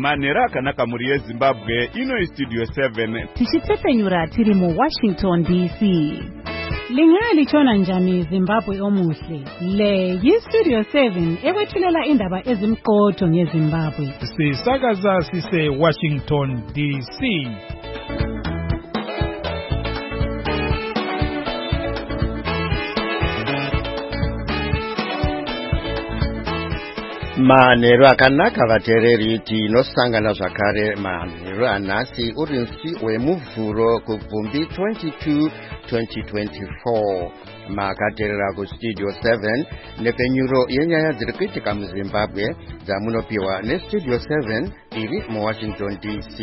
manhero akanaka muri yeZimbabwe. Ino Studio 7 tichitsepenyura tiri mu Washington DC. Lingali chona njani Zimbabwe omuhle. Le yi-Studio 7 ewethulela indaba ezimqotho ngeZimbabwe. Sisakaza sise Washington DC. Manhero akanaka vateereri tinosangana zvakare manhero anhasi urinsi wemuvhuro kubvumbi 22 2024 makateerera kuStudio 7 nepenyuro yenyaya dziri kuitika muZimbabwe dzamunopiwa neStudio 7 iri muWashington DC.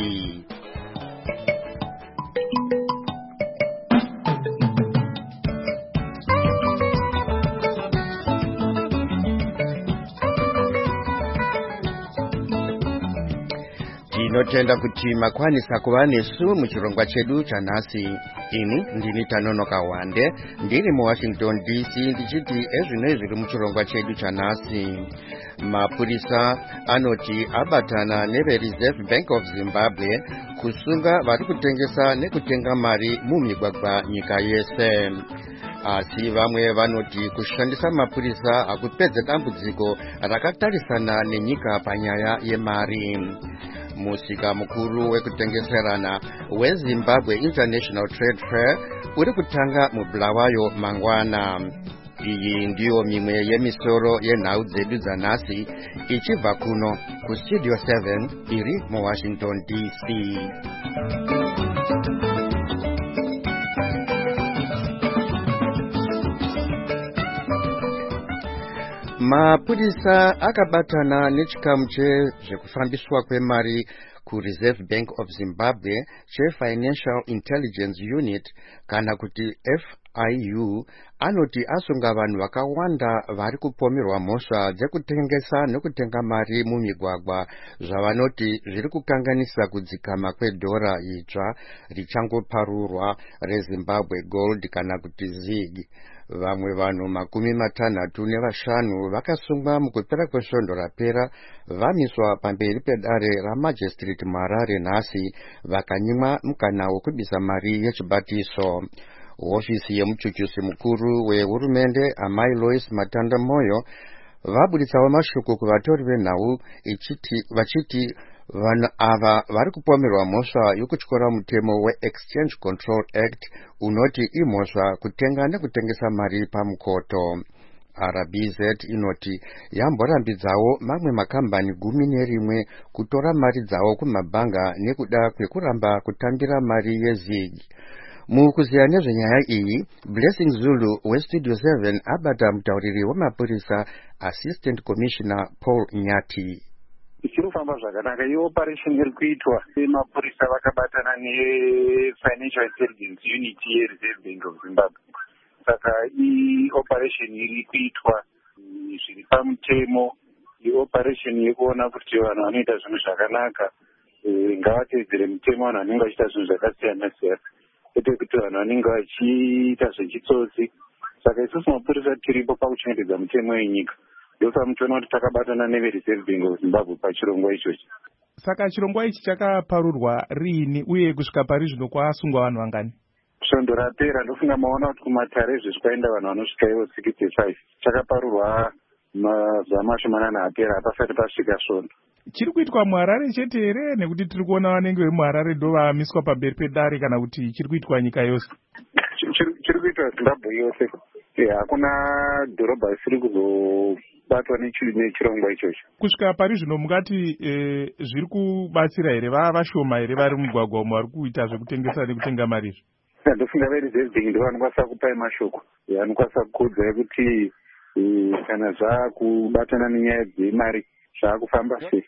Tinotenda kuti makwanisa kuva nesu muchirongwa chedu chanhasi. Ini ndini Tanonoka Wande ndiri muWashington DC ndichiti ezvinoi zviri muchirongwa chedu chanhasi. Mapurisa anoti abatana neveReserve Bank of Zimbabwe kusunga vari kutengesa nekutenga mari mumigwagwa nyika yese. Asi vamwe vanoti kushandisa mapurisa hakupedza dambudziko rakatarisana nenyika panyaya yemari. Musika mukuru wekutengeserana weZimbabwe International Trade Fair uri kutanga muBulawayo mangwana. Iyi ndiyo mimwe yemisoro yenhau dzedu dzanhasi ichibva kuno kuStudio 7 iri muWashington DC. Mapurisa akabatana nechikamu chezvekufambiswa kwemari kuReserve Bank of Zimbabwe cheFinancial Intelligence Unit kana kuti FIU anoti asunga vanhu vakawanda vari kupomerwa mhosva dzekutengesa nekutenga mari mumigwagwa zvavanoti zviri kukanganisa kudzikama kwedhora idzva richangoparurwa reZimbabwe Gold kana kuti ZiG. Vamwe vanhu 65 vakasungwa mukupera kwesvondo rapera vamiswa pamberi pedare raMajistrate muHarare nhasi vakanyimwa mukana wekubisa mari yechibatiso. Hofisi yemuchuchusi mukuru wehurumende Amai Lois Matanda Moyo vabuditsawo mashoko kuvatori venhau vachiti vanhu ava vari kupomerwa mhosva yokutyora mutemo weExchange Control Act unoti imhosva kutenga nekutengesa mari pamukoto. RBZ inoti yamborambidzawo mamwe makambani 11 kutora mari dzawo kumabhanga nekuda kwekuramba kutambira mari yeZiG. Mukuziya nezvenyaya iyi, Blessing Zulu weStudio 7 abata mutauriri wemapurisa Assistant Commissioner Paul Nyati. Ichirofamba zvakanaka ioperation iri kuitwa mapurisa vakabatana neFinancial Intelligence Unit yeReserve Bank of Zimbabwe. Saka ioperation iri kuitwa zviri pamutemo, ioperation yekuona kuti vanhu vanoita zvinhu zvakanaka ngavatedzere mutemo, vanhu vanenge vachiita zvinhu zvakasiyana siyana, kwete kuti vanhu vanenge vachiita zvechitsotsi. Saka isusu mapurisa tiripo pakuchengetedza mutemo wenyika. Ndofa muchiona kuti takabatana neveReserve Bank of Zimbabwe pachirongwa ichochi. Saka chirongwa ichi chakaparurwa riini uye kusvika pari zvino kwasungwa vanhu vangani? Svondo rapera ndofunga maona kuti kumatare zvezvikaenda vanhu vanosvika ivo 65. Chakaparurwa mazuva mashomana apera hapasati pasvika svondo. Chiri kuitwa muHarare chete here nekuti tiri kuona vanenge vemuHarare ndo vamiswa pamberi pedare kana kuti chiri kuitwa nyika yose? Chiri kuitwa Zimbabwe yose. Hakuna dhorobha risiri kuzobatwa nechirongwa ichocho. Kusvika pari zvino mungati zviri kubatsira here? Vashoma here vari mugwagwa umo vari kuita zvekutengesa nekutenga mari izvi? Ndofunga veReserve Bank ndo vanokwanisa kupai mashoko, vanokwanisa kukuudza kuti kana zvakubatana nenyaya dzemari zvakufamba sei.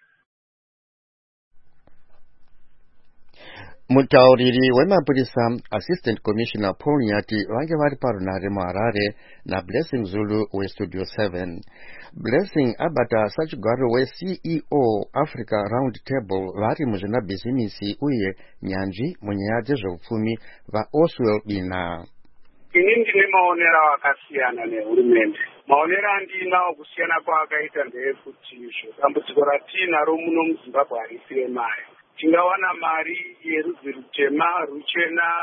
Mutauriri wemapurisa Assistant Commissioner Paul Nyati vange vari parunhare muHarare naBlessing Zulu weStudio 7. Blessing abata sachigaro weCEO Africa Round Table vari muzvinabhizinisi uye nyanzvi munyaya dzezveupfumi vaOswell Bina. ini ndine maonero akasiyana nehurumende. Maonero andinawo kusiyana kwaakaita ndeyekuti dambudziko ratinaro muno muZimbabwe harisi remari. Tingawana mari yerudzi rutema, ruchena,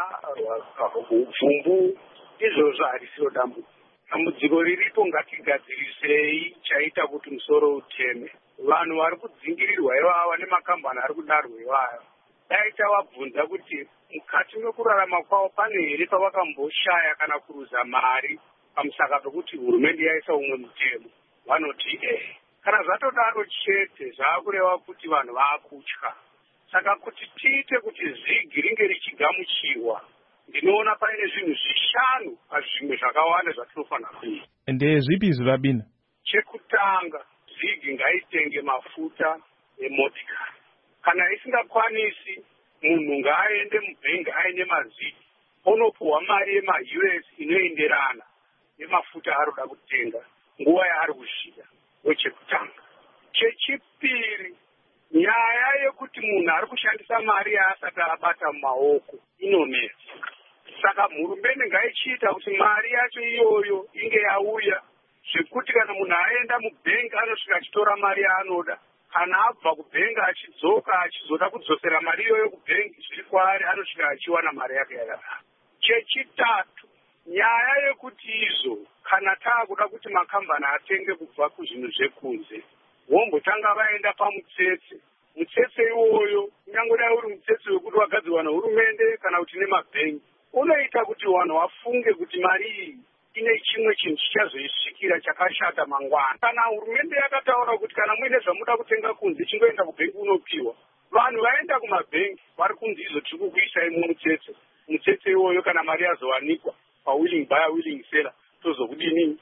upfumbu, izvozvo harisiwo dambudziko. Dambudziko riripo ngatigadzirisei chaita kuti musoro uteme. Vanhu vari kudzingirirwa ivava nemakambani ari kudarwa ivava. Dai tavabvunza kuti mukati mekurarama kwavo pane here pavakamboshaya kana kuruza mari pamusaka pekuti hurumende yaisa umwe mutemo, vanoti kana zvatodaro chete zvaakureva kuti vanhu vaakutya. Saka kuti tiite kuti zigi ringe richigamuchirwa, ndinoona paine zvinhu zvishanu pazvimwe zvakawanda zvatinofanira kuita. Ndezvipi izvi Rabina? Chekutanga, zigi ngaitenge mafuta emotikari. Kana isingakwanisi, munhu ngaaende mubhengi aine mazigi onopuhwa mari yema-US inoenderana nemafuta aroda kutenga nguva yaari kusvika. Wechekutanga. Chechipiri, nyaya yekuti munhu ari kushandisa mari yaasati abata mumaoko inonetsa. Saka hurumende ngaichiita kuti mari yacho iyoyo inge yauya zvekuti kana munhu aenda mubhengi anosvika achitora mari yaanoda. Kana abva kubhengi achidzoka achizoda kudzosera mari iyoyo kubhengi zviri kwaari anosvika achiwana mari yake yakadaro. Chechitatu, nyaya yekuti izvo kana taakuda kuti makambani atenge kubva kuzvinhu zvekunze, vombotanga vaenda pamutsetse. Mutsetse iwoyo, kunyange dai uri mutsetse wekuti wagadzirwa nehurumende kana kuti nemabhengi, unoita kuti vanhu vafunge kuti mari iyi ine chimwe chinhu chichazoisvikira chakashata mangwana. Kana hurumende yakataura kuti kana muine zvamuda kutenga kunze chingoenda kubhengi unopiwa, vanhu vaenda kumabhengi vari kunzi izvo tiri kukuisai mumutsetse. Mutsetse iwoyo kana mari yazowanikwa pawilling buyer willing seller, tozokudini,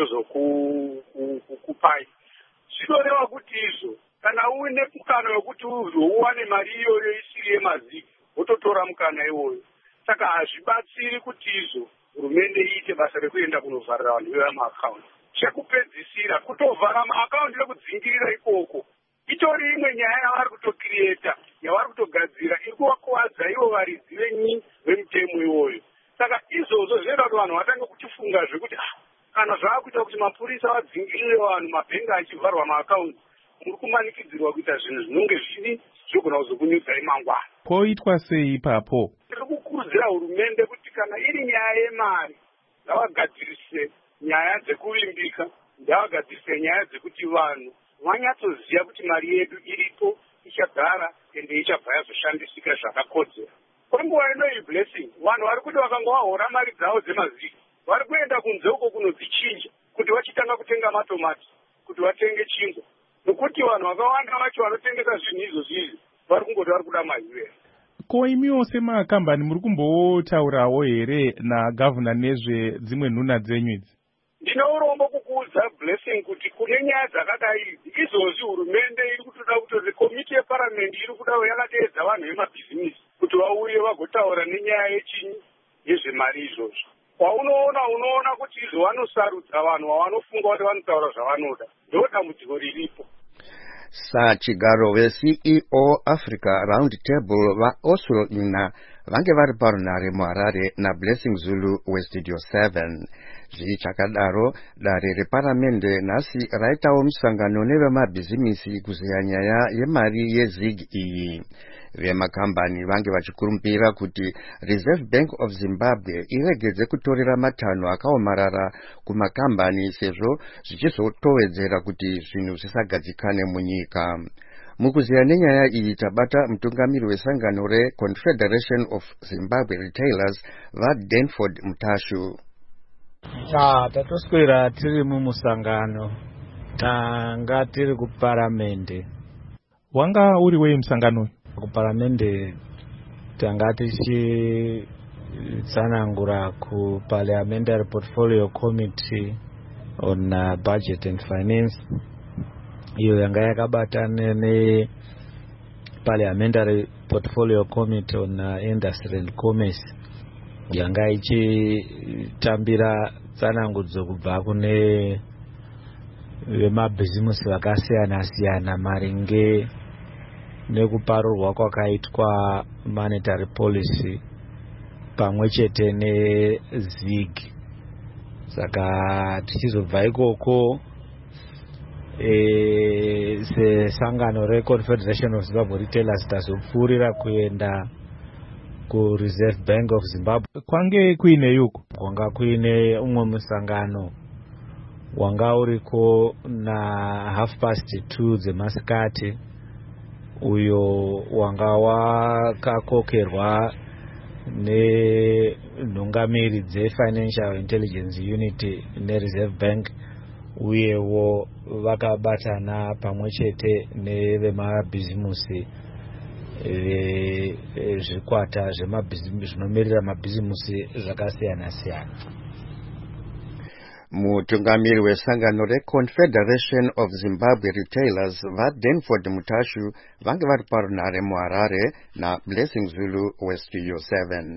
tozokupai. Zvinoreva kuti izvo kana uine mukana wekuti uwane mari iyoyo isiri yemazigi, wototora mukana iwoyo. Saka hazvibatsiri kuti izvo hurumende iite basa rekuenda kunovharira vanhu vemaakaunti. Chekupedzisira, kutovhara maakaunti nekudzingirira ikoko itori imwe nyaya yavari kutokiriyeta, yavari kutogadzira, iri kuvakuwadza ivo varidzi vemutemo iwoyo. Saka izvozvo zvinoita kuti vanhu vatange kuchifunga zvekuti kana zvaakuita kuti mapurisa vadzingirire vanhu mabhengi achivharwa maakaunti, muri kumanikidzirwa kuita zvinhu zvinonge zviri zvigona kuzokunyudzai mangwana. Koitwa sei ipapo? Tiri kukurudzira hurumende kuti kana iri nyaya yemari, ngavagadzirise nyaya dzekuvimbika, ngavagadzirise nyaya dzekuti vanhu vanyatsoziva kuti mari yedu iripo, ichagara ende ichabva yazoshandisika zvakakodzera. Kwenguva ino iyi blessing, vanhu vari kuti vakanga vahora mari dzavo dzemazigi, vari kuenda kunze uko kunodzichinja kuti vachitanga kutenga matomati, kuti vatenge chingwa, nokuti vanhu vakawanda vacho vanotengesa zvinhu izvozvi vari kungoti vari kuda mari. Ko imiwo semakambani muri kumbotaurawo here nagavhuna nezvedzimwe nhuna dzenyu idzi? Ndine urombo kukuudza blessing kuti kune nyaya dzakadai idzi izvozvi hurumende iri kutoda kuti komiti yeparamende iri kuda yakateedza vanhu vemabhizinisi kuti vauye vagotaura nenyaya yechinyi yezvemari izvozvo. Unoona kuti izvo vanosarudza vanhu vavanofunga kuti vanotaura zvavanoda. Ndo dambudziko riripo. Sachigaro veCEO Africa Roundtable vaOslo Nina vange vari parunhare muHarare naBlessing Zulu weStudio 7. Zvichakadaro, dare reparamende nhasi raitawo musangano nevemabhizimisi kuzeya nyaya yemari yezig iyi. Vemakambani vange vachikurumbira kuti Reserve Bank of Zimbabwe iregedze kutorera matanho akaomarara kumakambani sezvo zvichizotowedzera kuti zvinhu zvisagadzikane munyika. Mukuzeya nenyaya iyi tabata mutungamiri wesangano reConfederation of Zimbabwe Retailers vaDanford Mutashu. Tatoswera tiri mumusangano, tanga tiri kuparamende. Wanga uri wei musangano? Kuparamende tanga tichitsanangura kuParliamentary Portfolio Committee on Budget and Finance, iyo yanga yakabatana neParliamentary Portfolio Committee on Industry and Commerce, yanga ichitambira tsanangudzo kubva kune vemabhizimisi vakasiyana siyana maringe nekuparurwa kwakaitwa monetary policy pamwe chete neZig. Saka tichizobva ikoko sesangano reConfederation of Zimbabwe Retailers tazopfuurira kuenda kuReserve Bank of Zimbabwe. Kwange kuine yuko kwanga kuine umwe musangano wanga uriko na 2:30 dzemasikati, uyo wanga wakakokerwa nenhungamiri dzeFinancial Intelligence Unit neReserve Bank, uyewo vakabatana pamwe chete nevemabhizimusi zvikwata zvinomirira mabhizimusi zvakasiyana-siyana. Mutungamiri wesangano reConfederation of Zimbabwe Retailers vaDenford Mutashu vange vari parunhare muHarare naBlessing Zulu weStudio 7.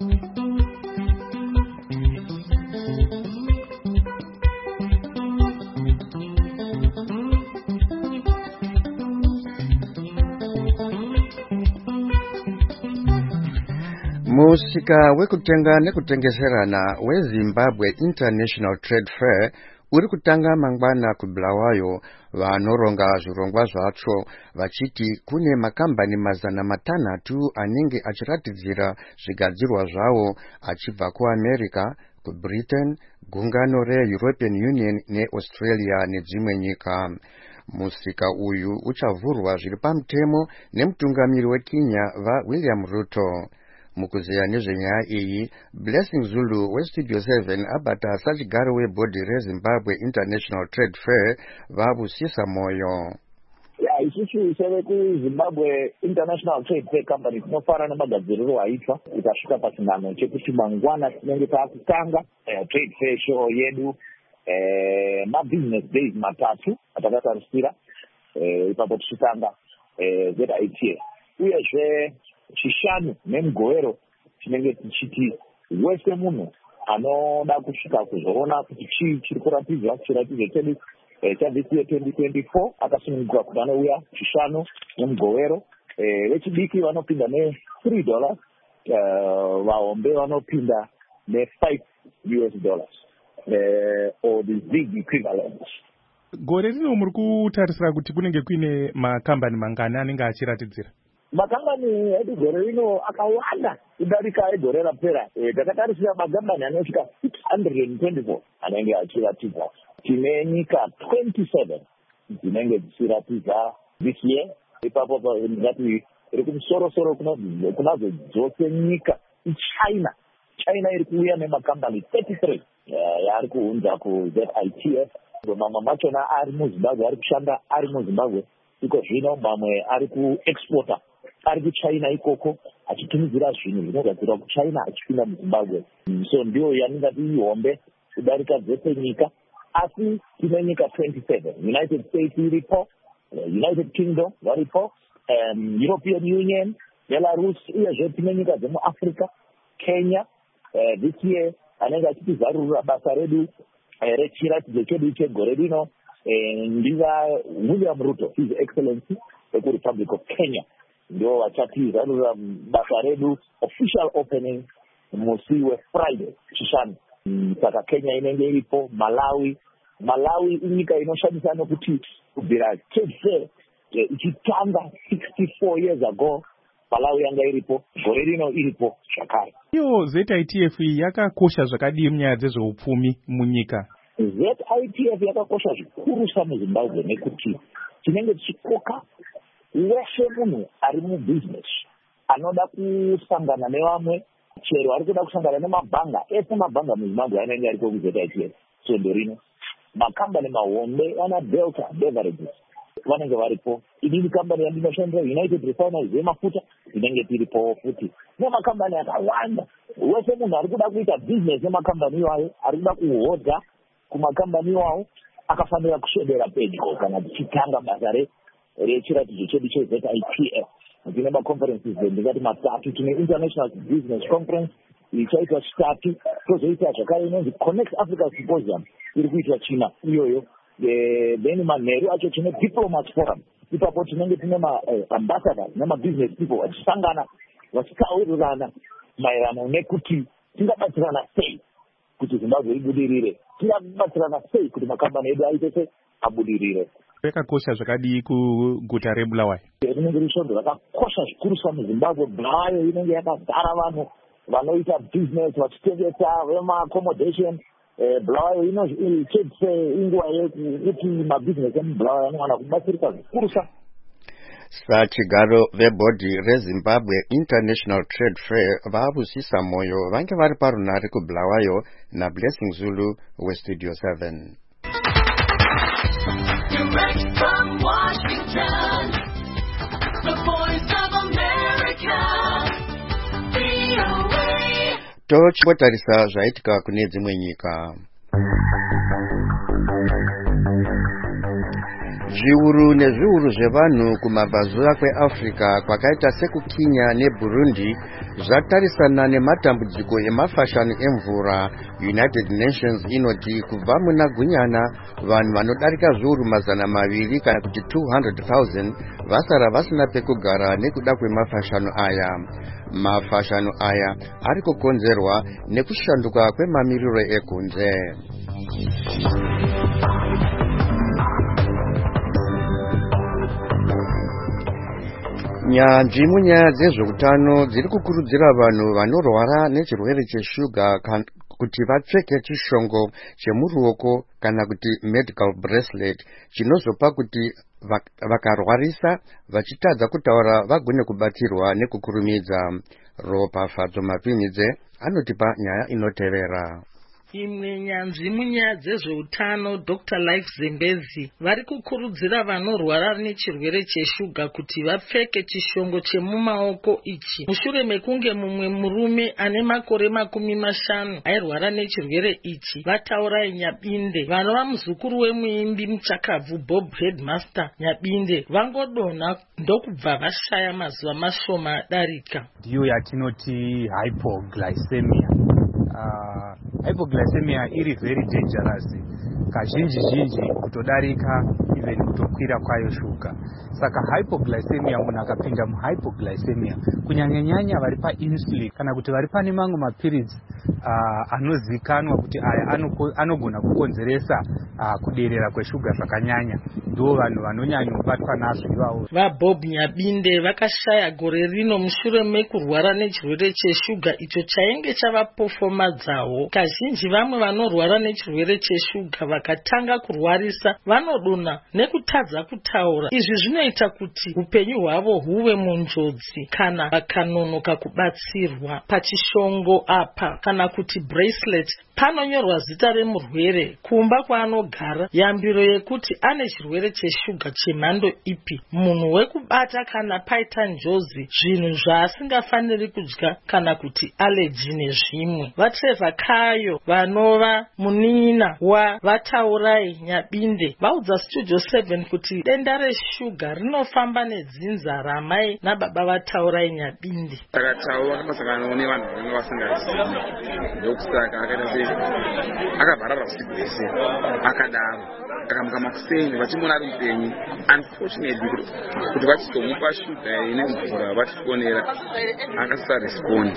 Musika wekutenga nekutengeserana weZimbabwe International Trade Fair uri kutanga mangwana kuBulawayo. Vanoronga zvirongwa zvacho vachiti kune makambani 600 anenge achiratidzira zvigadzirwa zvawo achibva kuAmerica, kuBritain, gungano reEuropean Union neAustralia nedzimwe nyika. Musika uyu uchavhurwa zviri pamutemo nemutungamiri weKenya vaWilliam Ruto. Mukuzeya nezvenyaya iyi, Blessing Zulu weStudio 7 abata sachigaro webhodhi reZimbabwe International Trade Fair vavusisa moyo. Isusu sekuZimbabwe International Trade Fair Company tinofara nemagadziriro aitwa ikasvika pachinano chekuti mangwana tinenge taakutanga trade fair show yedu mabusiness days 3 atakatarisira ipapo tichitanga ZITA, uyezve chishanu nemugowero chinenge tichiti wese munhu anoda kusvika kuzoona kuti chii chiri kuratidzwa chiratidzo chedu chaDCA 2024 akasununguka kuti anouya chishanu nemugowero. Vechidiki vanopinda $3, vahombe vanopinda $5 or the big equivalent. Gore rino muri kutarisira kuti kunenge kuine makambani mangani anenge achiratidzira? Makambani edu gore rino akawanda kudarika egore rapera. Takatarisira makambani anosvika 624 anenge achiratidza. Tine nyika 27 dzinenge dzichiratidza this year. Ipapo ngati iri kumusoro-soro kunadzo dzose nyika iChina. China iri kuuya nemakambani 33 yaari kuunza kuZITF. Mamwe machona ari muZimbabwe, ari kushanda ari muZimbabwe. Iko zvino mamwe ari kuexporta ari kuChina ikoko achitumidzira zvinhu zvinogadzirwa kuChina achipinda muZimbabwe. So ndiyo yaningati ihombe kudarika dzese nyika. Asi tine nyika 27, United States iripo, United Kingdom varipo, European Union, Belarus, uyezve tine nyika dzemuAfrica, Kenya. This year anenge achitizarurira basa redu rechiratidzo chedu chegore rino ndiva William Ruto, His Excellency, ekuRepublic of Kenya. Ndio vachatizarurira basa redu official opening musi weFriday chishanu. Saka Kenya inenge iripo, Malawi inyika inoshamisa nokuti kubvira trade fair ichitanga 64 years ago Malawi yanga iripo, gore rino iripo zvakare. Iyo ZITF yakakosha zvakadii munyaya dzezveupfumi munyika? ZITF yakakosha zvikurusa muZimbabwe nekuti tinenge tichikoka weshe munhu ari mubusiness anoda kusangana nevamwe, chero ari kuda kusangana nemabhanga, ese mabhanga muZimbabwe anenge ariko kuZITF. So ndorino makambani mahombe ana Delta Beverages vanenge varipo. Inini kambani yandinoshandira United Refineries yemafuta inenge tiripo futi. Nemakambani akawanda. Wese munhu ari kuda kuita business nemakambani iwayo, ari kuda kuhodha kumakambani iwayo, akafanira kuswedera pedyo kana tichitanga basa rechiratidzo chedu cheZITF. Tine maconferences ndingati 3. Tine International Business Conference ichaitwa chitatu, tozoita zvakare inonzi Connect Africa Symposium iri kuitwa China iyoyo. Then manheru acho tine Diplomats Forum. Ipapo tinenge tine ambassadors nemabusiness people vachisangana vachitaurirana maererano nekuti tingabatsirana sei kuti Zimbabwe ibudirire, tingabatsirana sei kuti makambani edu aite abudirire. Yakakosha zvakadii kuguta reBulawayo? Rinenge risvondo rakakosha zvikuru sa muZimbabwe. Bulawayo inenge yakazara vanhu vanoita business vachitengesa vema-accommodation. Bulawayo inochedze inguva yekuti mabusiness emuBulawayo anowana kubatsirika zvikuru sa. Sachigaro vebhodhi reZimbabwe International Trade Fair vavusisa moyo vange vari parunhare kuBulawayo naBlessing Zulu weStudio 7. Direct from Washington, the Voice of America, VOA. Tochitarisa zvaitika kune dzimwe nyika. Zviuru nezviuru zvevanhu kumabvazuva kweAfrica kwakaita sekuKenya neBurundi zvatarisana nematambudziko emafashani emvura. United Nations inoti kubva muna Gunyana vanhu vanodarika zviuru 200 kana kuti 200,000 vasara vasina pekugara nekuda kwemafashano aya. Mafashano aya ari kukonzerwa nekushanduka kwemamiriro ekunze. Nyanzvi munyaya dzezveutano dziri kukurudzira vanhu vanorwara nechirwere cheshuga kuti vapfeke chishongo chemuruoko kana kuti medical bracelet chinozopa kuti vakarwarisa vachitadza kutaura vagone kubatsirwa nekukurumidza. Ropafadzo Mapimidze anotipa nyaya inotevera. Imwe nyanzvi munyaya dzezveutano Dr. Life Zembezi vari kukurudzira vanorwara nechirwere cheshuga kuti vapfeke chishongo chemumaoko ichi mushure mekunge mumwe murume ane makore 50 airwara nechirwere ichi. Vataurai Nyabinde vanova muzukuru wemuimbi muchakabvu Bob Headmaster Nyabinde vangodonha ndokubva vashaya mazuva mashoma adarika. Ndiyo yatinoti hypoglycemia. Hypoglycemia iri very dangerous. Kazhinji kutodarika even kutokwira kwayo shuga. Saka hypoglycemia munhu akapinda muhypoglycemia kunyanya vari painsulin kana kuti vari pane mamwe mapirizi anozikanwa kuti aya anogona kukonzeresa kuderera kweshuga zvakanyanya, ndo vanhu vanonyanya kubatwa nazvo ivavo. VaBob Nyabinde vakashaya gore rino mushure mekurwara nechirwere cheshuga icho chainge chavapofoma dzavo. Kazhinji vamwe vanorwara nechirwere cheshuga vakatanga kurwarisa vanodonha nekutadza kutaura. Izvi zvinoita kuti upenyu hwavo huve munjodzi kana vakanonoka kubatsirwa. Pachishongo apa kana kuti bracelet panonyorwa zita remurwere, kumba kwaanogara, yambiro yekuti ane chirwere cheshuga chemhando ipi, munhu wekubata kana paita njozi, zvinhu zvaasingafaniri kudya kana kuti allergy nezvimwe. Vatrevor Kayo vanova munina waVataurai Nyabinde vaudza Studio 7 kuti denda reshuga rinofamba nedzinza ramai nababa Vataurai Nyabinde. Takataura vakasangana nevanhu vanenge vasingazivi, ndokusaka akaita akabharara usiku hwese akadaro akamuka makuseni vachimona ari mupenyu. Unfortunately kuti vachizomupa shuga ine mvura vachifonera akasarespondi,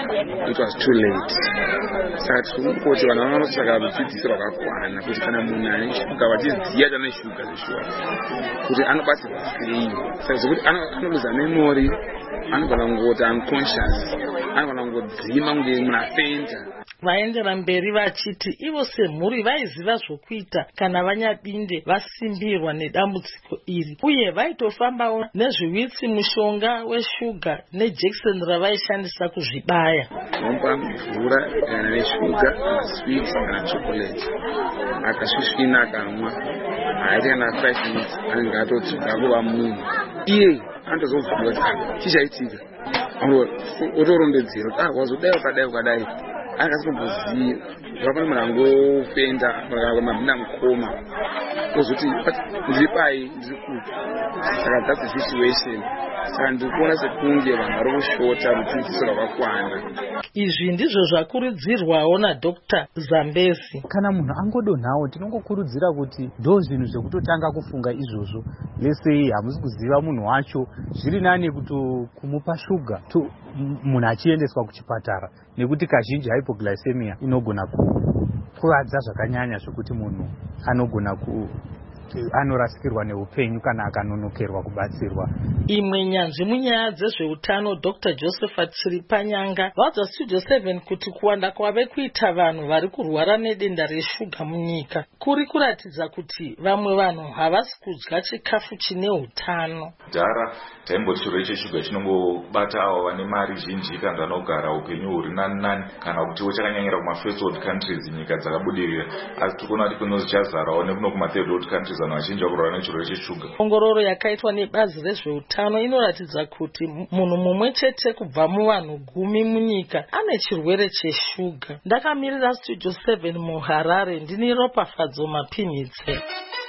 it was too late. Saka tirikungoti vanhu vanotsvaka rudzidziso rwakakwana kuti kana munhu ane shuga vachiziya chane shuga zveshuwa kuti anobatsirwa sei. Saka zvokuti anoluza memory, anogona kungoti unconscious, anogona kungodzima kunge munhu afenda. Vaendera mberi vachiti ivo semhuri vaiziva zvokuita kana vaNyabinde vasimbirwa nedambudziko iri, uye vaitofambawo nezviwitsi mushonga weshuga nejekiseni ravaishandisa kuzvibaya. Vanopa mvura kana neshuga kana sweets kana chocolate, akasvisvina akamwa haiti kana 5 minutes anenge atodzoka kuva munhu. Iye anotozobvunza kuti chichaitika, otorondedzera kuti wazodai ukadai akasimboziva vakona munhu angofenda mabhinda mukoma ozoti ndiri pai ndiri kuti. Saka that's the situation. Saka ndikuona sekunge vanhu vari kushota rudzidziso rwakakwana. Izvi ndizvo zvakurudzirwawo naDr. Zambezi. Kana munhu angodonhawo tinongokurudzira kuti ndo zvinhu zvekutotanga kufunga izvozvo. Lesei hamusi kuziva munhu wacho, zviri nani kumupa shuga. munhu achiendeswa kuchipatara, nekuti kazhinji hypoglycemia inogona kukuvadza zvakanyanya zvokuti munhu anogona anorasikirwa neupenyu kana akanonokerwa kubatsirwa. Imwe nyanzvi munyaya dzezveutano Dr. Josephat Chiripanyanga vadza Studio 7 kuti kuwanda kwave kuita vanhu vari kurwara nedenda reshuga munyika kuri kuratidza kuti vamwe vanhu havasi kudya chikafu chine utano. Kudhara taimboti chirwere cheshuga chinongobata avo vane mari zhinji kana vanogara upenyu huri nani kana kutiwo chakanyanyira kuma first world countries, nyika dzakabudirira, asi tiri kuona kuti kunozi chazarawo nekuno kuma third world countries vanhu vazhinji vakurwara nechirwere cheshuga. Ongororo yakaitwa nebazi rezveutano inoratidza kuti munhu mumwe chete kubva muvanhu 10 munyika ane chirwere cheshuga. Ndakamirira Studio 7 muHarare ndini Ropafadzo Mapinitse.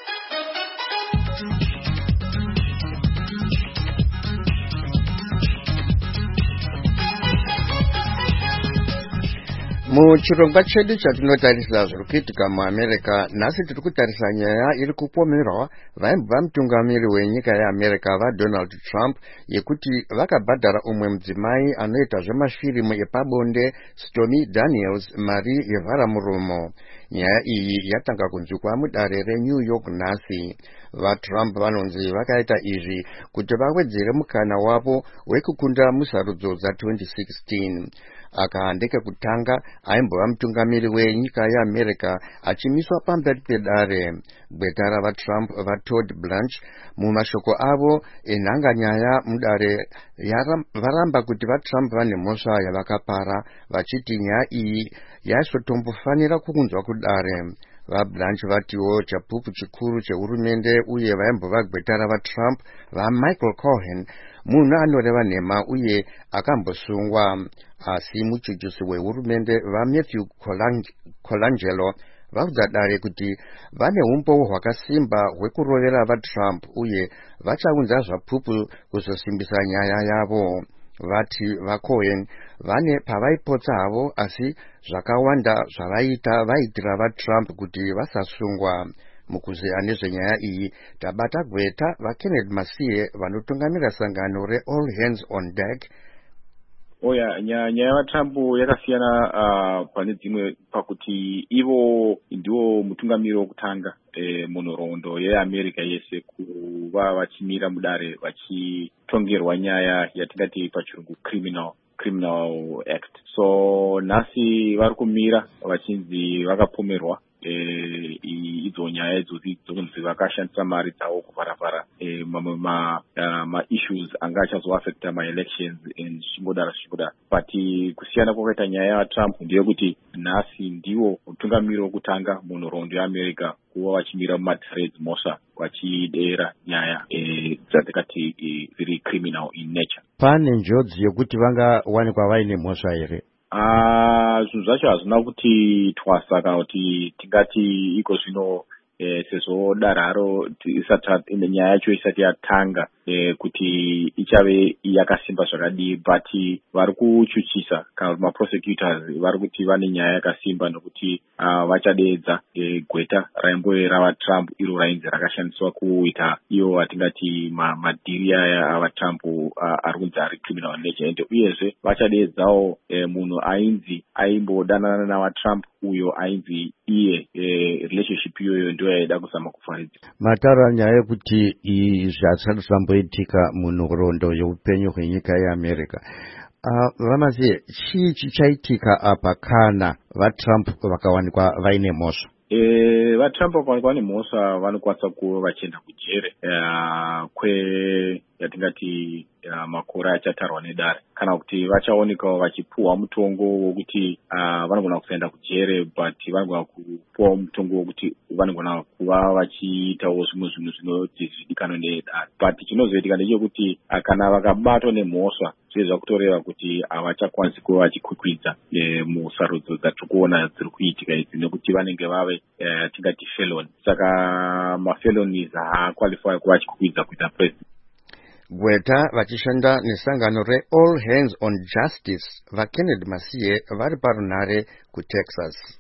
Muchirongwa chedu chatinotarisa zviri kuitika muAmerica, nhasi tiri kutarisa nyaya iri kupomerwa vamutungamiri wenyika yeAmerica vaDonald Trump yekuti vakabhadhara umwe mudzimai anoita zvemafirimu epabonde Stormy Daniels mari yevharamuromo. Nyaya iyi yatanga kunzwikwa mudare reNew York nhasi. VaTrump vanonzi vakaita izvi kuti vawedzere mukana wavo wekukunda musarudzo dza2016. Aka ndekekutanga aimbova mutungamiri wenyika yeAmerica achimiswa pamberi pedare. Gweta ravaTrump vaTodd Blanche mumashoko avo enhanganyaya mudare varamba kuti vaTrump vane mhosva yavakapara, vachiti nyaya iyi yaisotombofanira kuunzwa kudare. VaBlanche vatiwo chapupu chikuru chehurumende uye vaimbova gweta ravaTrump vaMichael Cohen munhu anoreva nhema uye akambosungwa, asi muchuchusi wehurumende vaMatthew Colangelo vaudza dare kuti vane umbowo hwakasimba hwekurovera vaTrump uye vachaunza zvapupu kuzosimbisa nyaya yavo. Vati vaCohen vane pavaipotsa havo, asi zvakawanda zvavaita vaitira vaTrump kuti vasasungwa. Mukuzeya nezvenyaya iyi tabata gweta vaKenneth Masiye vanotungamira sangano reAll Hands on Deck. Nyaya yavaTrump yakasiyana pane dzimwe pakuti ivo ndiwo mutungamiri wokutanga munhoroondo yeAmerica yese kuva vachimira mudare vachitongerwa nyaya yatingati pachirungu criminal act. So nhasi vari kumira vachinzi vakapomerwa idzo nyaya idzodzi dzokunzi vakashandisa mari dzavo kuvharavhara mamwe ma-issues anga achazoaffecta ma-elections zvichimbodaro. But kusiyana kwakaita nyaya yavaTrump ndeyekuti nhasi ndiwo mutungamiri wokutanga munhoroondo yeAmerica kuva vachimira mumatrades mosva vachidera nyaya dzadzakati ziri criminal in nature. Pane njodzi yokuti vangawanikwa vaine mhosva here? Zvinhu zvacho hazvina kuti twasa kana kuti tingati iko zvino sezvo dararo nyaya yacho isati yatanga kuti ichave yakasimba zvakadii, but vari kuchuchisa kana kuti maprosecutors vari kuti vane nyaya yakasimba nokuti vachadeedza gweta raimbove ravaTrump iro rainzi rakashandiswa kuita iyo vatingati madhiri aya avaTrump ari kunzi ari criminal nature, ende uyezve vachadeedzawo munhu ainzi aimbodanana navaTrump uyo ainzi iye relationship iyoyo ndio yaida kuzama kufaridza. Mataura nyaya yekuti zvasati zvamboitika munhoroondo yeupenyu hwenyika yeAmerica. Vamasiye, chii chichaitika apa kana vaTrump vakawanikwa vaine mhosva? VaTrump vakawanikwa vane mhosva vanokwanisa kuva vachienda kujere yatingati makore achatarwa nedare, kana kuti vachaonekawo vachipuhwa mutongo wokuti vanogona kusaenda kujere, but vanogona kupuhwa mutongo wokuti vanogona kuva vachiitawo zvimwe zvinhu zvinoti zvidikanwe nedare. But chinozoitika ndechekuti kana vakabatwa nemhosva zvezva kutoreva kuti havachakwanisi kuva vachikwikwidza musarudzo dzatiri kuona dziri kuitika idzi, nekuti vanenge vave tingati felon. Saka mafelonis haakwalifai kuva achikwikwidza kuita president. Gweta vachishanda nesangano reAll Hands on Justice vaKenneth Masiye vari parunhare kuTexas.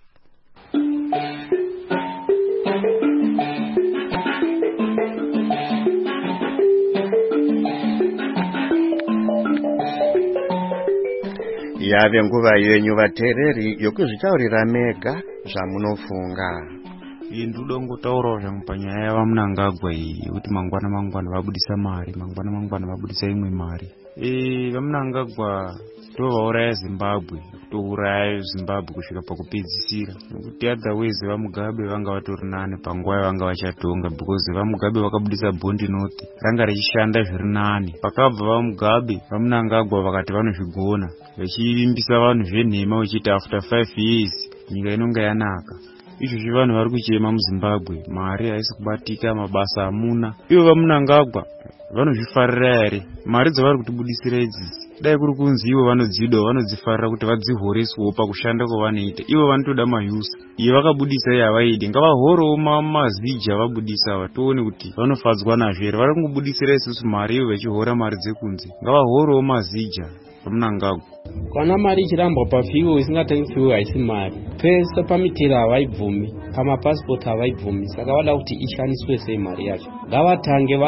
yave nguva yenyu vateereri yokuzvitaurira mega zvamunofunga. Ndoda ngotaurawo zvangu panyaya yavamunangagwa iyi yekuti mangwana vabudisa mari, mangwana vabudisa imwe mari. Vamunangagwa ndovauraya Zimbabwe, kutouraya Zimbabwe kusvika pakupedzisira. Nokuti otherwise vaMugabe vanga vatori nane panguva yavanga vachatonga, because vaMugabe vakabudisa bondi north ranga richishanda zviri nane. Pakabva vaMugabe, vamunangagwa vakati vanozvigona, vachivimbisa vanhu zvenhema vachiti after 5 years nyika inonga yanaka. Izvozvi vanhu vari kuchema muZimbabwe, mari haisi kubatika, mabasa hamuna. Ivo vamunangagwa vanozvifarira here? Mari dzavari kutibudisira idzidzi dai kuri kunzi ivo vanodzidawo, vanodzifarira kuti vadzihoreswewo pakushanda kwavanoita. Ivo vanotoda mayusa. Iye vakabudisa iye havaidi, ngavahorowo mazija vabudisa vatione kuti vanofadzwa nazvo here. Vari kungobudisira isusu mari, ivo vachihora mari dzekunze. Ngavahorowo mazija vamunangagwa. Kana mari ichirambwa pafiwo isingatengi fiwo haisi mari. Pese pamitira havaibvumi, pamapasipoti havaibvumi, saka vada kuti ishandiswe sei mari yacho. Ngavatange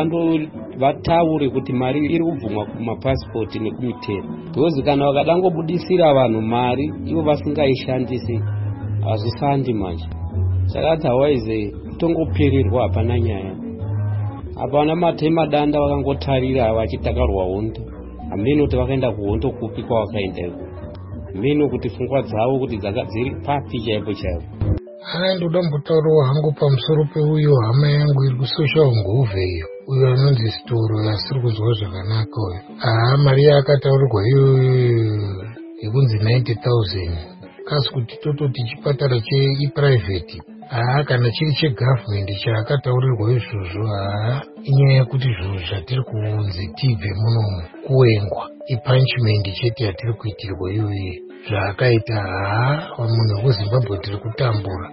vataure kuti mari iri kubvumwa kumapasipoti nekumitera. Because kana vakadangobudisira vanhu mari ivo vasingaishandisi hazvisandi manje. Saka otherwise kutongopererwa hapana nyaya. Hapana matema danda vakangotarira vachitakarwa hondo. Hameno kuti vakaenda kuhondo kupi kwavakaenda iko. Hameno kuti pfungwa dzavo kuti dziri papi chaipo chaipo. Ndoda mbotaurawo hangu pamusoro peuyo hama yangu iri kusocial nguvhe iyo, uyo anonzi Sitoro, asiri kuzwa zvakanaka uyo. Mari yaakataurirwa iyo yekunzi 90,000 kasi kuti tototi chipatara cheprivate. Kana chiri chegovernment chaakataurirwa izvozvo, inyaya yekuti zvinhu zvatiri kunzi tibve munomu kuwengwa ipunishment chete yatiri kuitirwa iyoye. Zvaakaita munhu wekuZimbabwe tiri kutambura,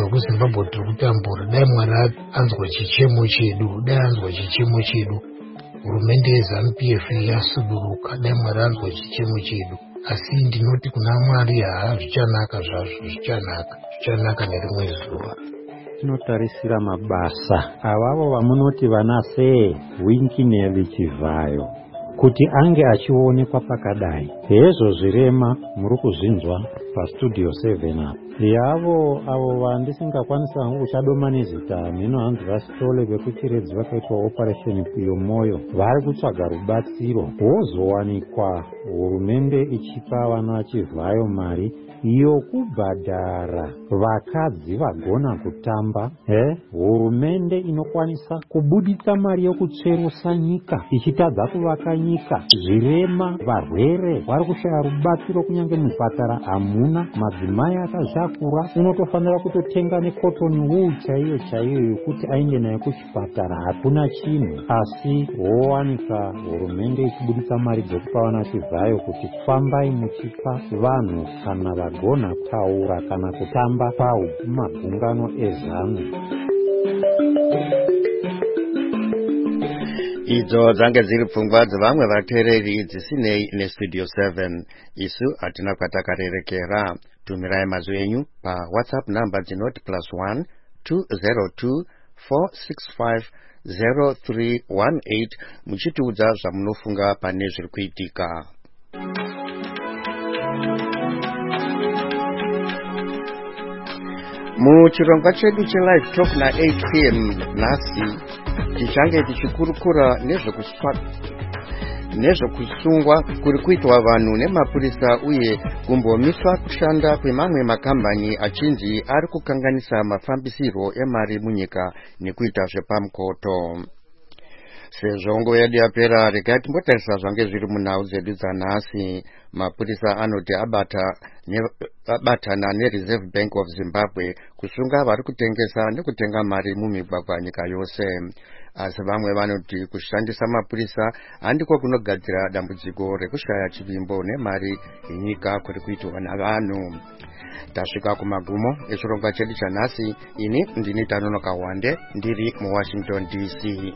dai Mwari anzwa chichemo chedu, hurumende yeZANU-PF yasuduruka, dai Mwari anzwa chichemo chedu. Asi ndinoti kuna Mwari zvichanaka zvazvo, zvichanaka nerimwe zuva. Tinotarisira mabasa avavo vamunoti vanase Winky neVichivhayo kuti ange achionekwa pakadai. Hezvo zvirema muri kuzvinzwa pastudio 7 apa. Avo vandisingakwanisa hangu kuchadoma nezita, mino hanzi vaSitole vekuchiredzi vakaitwa operation yomoyo, vari kutsvaga rubatsiro wozowanikwa hurumende ichipa vana Chivhayo mari yokubhadhara vakadzi vagona kutamba. Hurumende inokwanisa kubuditsa mari yokutsverusa nyika ichitadza kuvaka nyika. Zvirema, varwere vari kushaya rubatsiro, kunyange muzvipatara hamuna. Madzimai akazvakura unotofanira kutotenga nekotoni wool chaiyo yokuti aende nayo kuchipatara, hakuna chinhu. Asi wowanika hurumende ichibuditsa mari dzokupa vana Chivhayo kuti fambai muchipa vanhu kana vagona kutaura kana kutamba pamagungano eZANU. Idzo dzange dziri pfungwa dzevamwe vateereri dzisinei nestudio 7. Isu hatina kwatakarerekera. Tumirai mazwi enyu paWhatsApp namba dzinoti +1 202 465 0318 muchitiudza zvamunofunga pane zviri kuitika. Muchirongwa chedu chelive talk na8 p.m. nhasi tichange tichikurukura nezvokusungwa kuri kuitwa vanhu nemapurisa uye kumbomiswa kushanda kwemamwe makambani achinzi ari kukanganisa mafambisiro emari munyika nekuita zvepamukoto. Sezvo nguva yedu yapera, regai timbotarisa zvange zviri munhau dzedu dzanhasi. Mapurisa anoti abatana neReserve Bank of Zimbabwe kusunga vari kutengesa nekutenga mari mumigwagwa nyika yose. Asi vamwe vanoti kushandisa mapurisa handiko kunogadzira dambudziko rekushaya chivimbo nemari yenyika kuri kuitwa navanhu. Tasvika kumagumo echirongwa chedu chanhasi. Ini ndini Tanonoka Wande ndiri muWashington DC.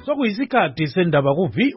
sokuyisikhathi sendaba ku